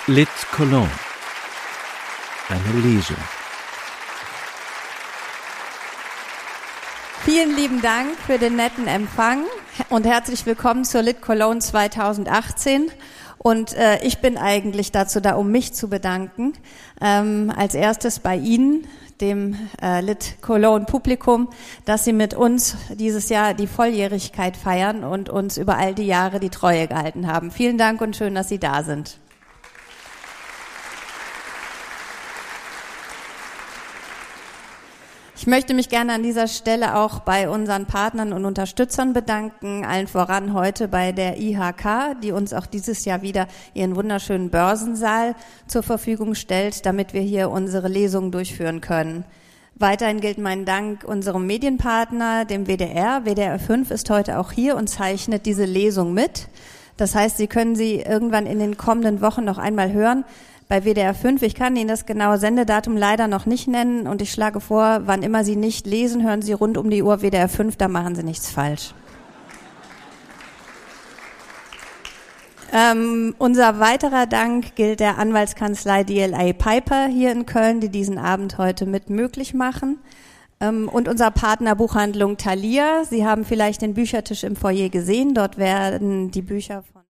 Lit Cologne. Eine Lesung. Vielen lieben Dank für den netten Empfang und herzlich willkommen zur Lit Cologne 2018. Und ich bin eigentlich dazu da, um mich zu bedanken. Als erstes bei Ihnen, dem Lit Cologne Publikum, dass Sie mit uns dieses Jahr die Volljährigkeit feiern und uns über all die Jahre die Treue gehalten haben. Vielen Dank und schön, dass Sie da sind. Ich möchte mich gerne an dieser Stelle auch bei unseren Partnern und Unterstützern bedanken, allen voran heute bei der IHK, die uns auch dieses Jahr wieder ihren wunderschönen Börsensaal zur Verfügung stellt, damit wir hier unsere Lesungen durchführen können. Weiterhin gilt mein Dank unserem Medienpartner, dem WDR. WDR 5 ist heute auch hier und zeichnet diese Lesung mit. Das heißt, Sie können sie irgendwann in den kommenden Wochen noch einmal hören. Bei WDR 5, ich kann Ihnen das genaue Sendedatum leider noch nicht nennen und ich schlage vor, wann immer Sie nicht lesen, hören Sie rund um die Uhr WDR 5, da machen Sie nichts falsch. Unser weiterer Dank gilt der Anwaltskanzlei DLA Piper hier in Köln, die diesen Abend heute mit möglich machen. Und unser Partner Buchhandlung Thalia. Sie haben vielleicht den Büchertisch im Foyer gesehen, dort werden die Bücher von